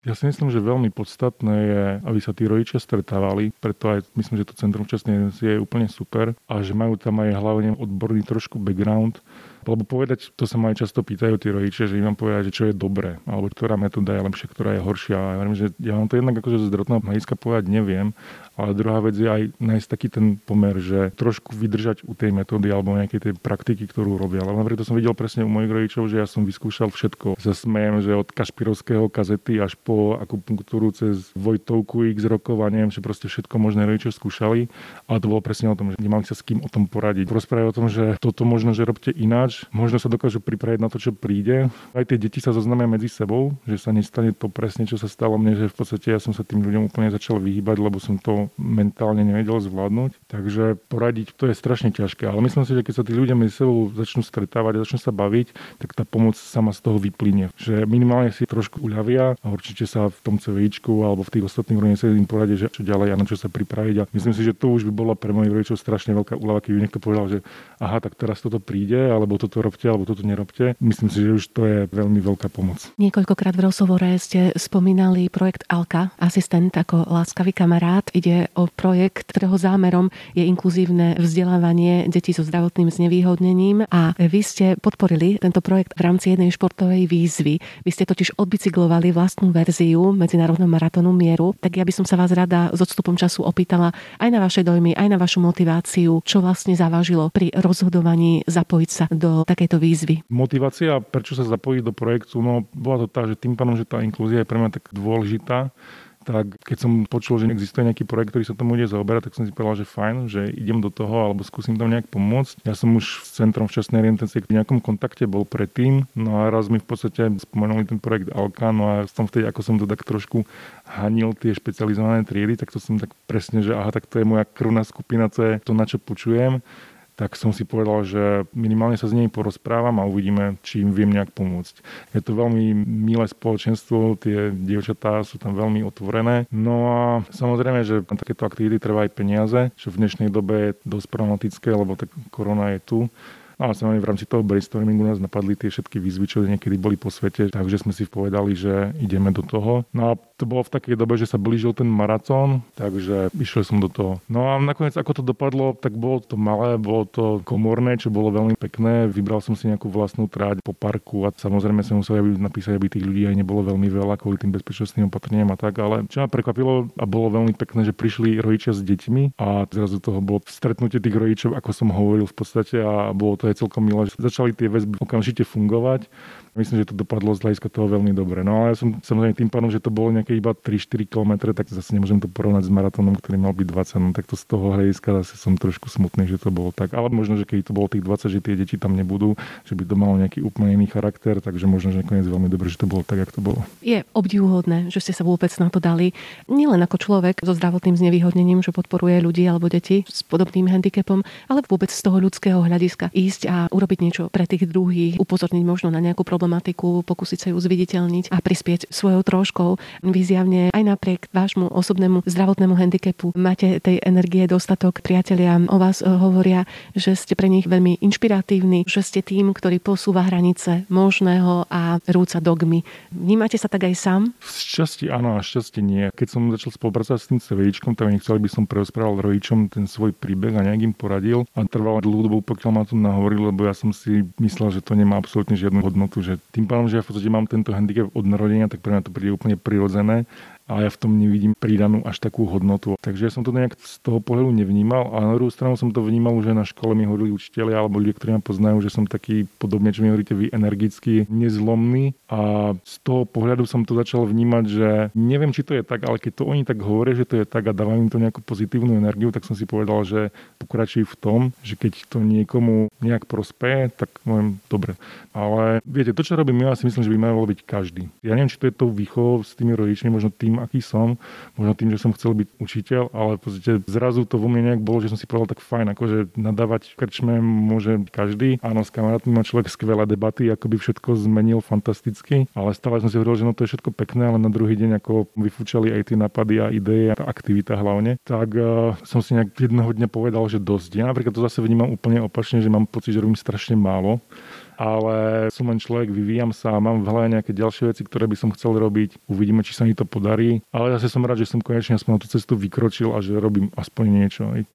Ja si myslím, že veľmi podstatné je, aby sa tí rodičia stretávali, preto aj myslím, že to Centrum včasnej intervencie je úplne super a že majú tam aj hlavne odborný trošku background. Lebo povedať, to sa ma aj často pýtajú tí rodičia, že im mám povedať, že čo je dobré, alebo ktorá metóda je lepšia, ktorá je horšia. A ja hovorím, že ja vám to jednak akože zo zdravotného hľadiska povedať neviem, ale druhá vec je aj nájsť taký ten pomer, že trošku vydržať u tej metódy alebo nejakej tej praktiky, ktorú robia. Lebo napríklad to som videl presne u mojich rodičov, že ja som vyskúšal všetko. Zasmejem, že od Kašpirovského kazety až po akupunktúru cez Vojtovku X rokov a neviem, že proste všetko možné rodičia skúšali. Ale to bolo presne o tom, že nemali sa s kým o tom poradiť. Rozprávali o tom, že toto možno, že robte ináč, možno sa dokážu pripraviť na to, čo príde. Aj tie deti sa zoznamia medzi sebou, že sa nestane to presne, čo sa stalo mne, že v podstate ja som sa tým ľuďom úplne začal vyhýbať, lebo som to mentálne nevedel zvládnuť. Takže poradiť to je strašne ťažké, ale myslím si, že keď sa tí ľudia medzi sebou začnú stretávať a začnú sa baviť, tak tá pomoc sama z toho vyplynie. Že minimálne si trošku uľavia a určite sa v tom CVIčku alebo v tých ostatných rodinách sa im poradia, že čo ďalej a na čo sa pripraviť. A myslím si, že to už by bola pre mojich rodičov strašne veľká úľava, keby niekto povedal, že aha, tak teraz toto príde, alebo toto robte, alebo toto nerobte. Myslím si, že už to je veľmi veľká pomoc. Niekoľkokrát v rozhovore ste spomínali projekt Alka, asistent ako láskavý kamarát. Ide o projekt, ktorého zámerom je inkluzívne vzdelávanie detí so zdravotným znevýhodnením a vy ste podporili tento projekt v rámci jednej športovej výzvy. Vy ste totiž odbicyklovali vlastnú verziu Medzinárodného maratónu mieru, tak ja by som sa vás rada s odstupom času opýtala aj na vaše dojmy, aj na vašu motiváciu, čo vlastne zavážilo pri rozhodovaní zapojiť sa do takejto výzvy. Motivácia, prečo sa zapojiť do projektu, no bola to tá, že tým pádom, že tá inklúzia je pre mňa tak dôležitá, tak keď som počul, že existuje nejaký projekt, ktorý sa tomu ide zaoberať, tak som si povedal, že fajn, že idem do toho alebo skúsim tam nejak pomôcť. Ja som už s Centrom včasnej orientácie v nejakom kontakte bol predtým, no a raz mi v podstate spomenuli ten projekt Alka, no a som vtedy, ako som to tak trošku hanil tie špecializované triedy, tak to som tak presne, že aha, tak to je moja krvná skupina, to je to, na čo počujem. Tak som si povedal, že minimálne sa s nimi porozprávam a uvidíme, či im viem nejak pomôcť. Je to veľmi milé spoločenstvo, tie dievčatá sú tam veľmi otvorené. No a samozrejme, že na takéto aktivity trvá aj peniaze, čo v dnešnej dobe je dosť problematické, lebo tak korona je tu. Ale v rámci toho brainstormingu nás napadli tie všetky výzvy, čo niekedy boli po svete, takže sme si povedali, že ideme do toho. No a to bolo v takej dobe, že sa blížil ten maratón, takže išiel som do toho. No a nakoniec, ako to dopadlo, tak bolo to malé, bolo to komorné, čo bolo veľmi pekné. Vybral som si nejakú vlastnú tráť po parku a samozrejme som musel napísať, aby tých ľudí aj nebolo veľmi veľa kvôli tým bezpečnostným opatreniam a tak, ale čo ma prekvapilo a bolo veľmi pekné, že prišli rodičia s deťmi a zrazu toho bolo stretnutie tých rodičov, ako som hovoril v podstate, a bolo to aj celkom milé, že začali tie väzby okamžite fungovať. Myslím, že to dopadlo z hľadiska toho veľmi dobre. No ale ja som samozrejme tým pádom, že to bolo nejaké iba 3-4 km, tak zase nemôžem to porovnať s maratónom, ktorý mal byť 20, no tak to z toho hľadiska zase som trošku smutný, že to bolo tak. Ale možno, že keď to bolo tých 20, že tie deti tam nebudú, že by to malo nejaký úplne iný charakter, takže možno, že nakoniec veľmi dobre, že to bolo tak, jak to bolo. Je obdivuhodné, že ste sa vôbec na to dali. Nielen ako človek so zdravotným znevýhodnením, že podporuje ľudí alebo deti s podobným handicapom, ale vôbec z toho ľudského hľadiska ísť a urobiť niečo pre tých druhých, upozorniť možno na nejakú problematiku, pokúsiť sa ju zviditeľniť a prispieť svojou troškou. Vy zjavne aj napriek vášmu osobnému zdravotnému handicapu máte tej energie dostatok. Priatelia o vás hovoria, že ste pre nich veľmi inšpiratívni, že ste tým, ktorý posúva hranice možného a rúca dogmy. Vnímate sa tak aj sám? Z časti áno a z časti nie. Keď som začal spolupracovať s tým CVIčkom, tak nechceli by som preosprával rodičom ten svoj príbeh a nejak im poradil a trvalo dlhú dobu, pokiaľ ma to nahovoril, lebo ja som si myslel, že to nemá absolútne žiadnu hodnotu, že tým pádom, že ja v podstate mám tento handicap od narodenia, tak pre mňa to príde úplne prirodzené. A ja v tom nevidím pridanú až takú hodnotu. Takže ja som to nejak z toho pohľadu nevnímal a na druhú stranu som to vnímal, že na škole mi hovorili učitelia alebo ľudia, ktorí ma poznajú, že som taký podobne, čo mi hovoríte vy, energický, nezlomný a z toho pohľadu som to začal vnímať, že neviem, či to je tak, ale keď to oni tak hovoria, že to je tak a dávajú im to nejakú pozitívnu energiu, tak som si povedal, že pokračuj v tom, že keď to niekomu nejak prospeje, tak poviem dobre. Ale viete, to, čo robím ja si myslím, že by malo byť každý. Ja neviem, či to je tou výchovou s tými rodičmi, možno tým, aký som, možno tým, že som chcel byť učiteľ, ale v podstate zrazu to vo mne nejak bolo, že som si povedal tak fajn, akože nadávať v krčme môže každý. Áno, s kamarátmi má človek skvelé debaty, ako by všetko zmenil fantasticky, ale stále som si hovoril, že no to je všetko pekné, ale na druhý deň ako vyfúčali aj tie nápady a ideje a aktivita hlavne, tak som si nejak jedného dňa povedal, že dosť. Ja napríklad to zase vnímam úplne opačne, že mám pocit, že robím strašne málo. ale som len človek, vyvíjam sa a mám v hlave nejaké ďalšie veci, ktoré by som chcel robiť. Uvidíme, či sa mi to podarí, ale zase som rád, že som konečne aspoň na tú cestu vykročil a že robím aspoň niečo.